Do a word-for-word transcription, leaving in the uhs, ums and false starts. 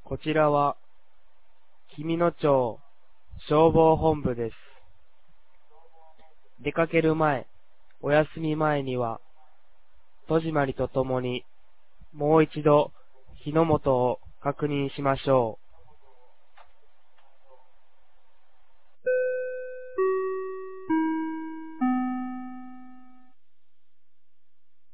こちらは、紀美野町消防本部です。出かける前、お休み前には、戸締まりとともに、もう一度火の元を確認しましょう。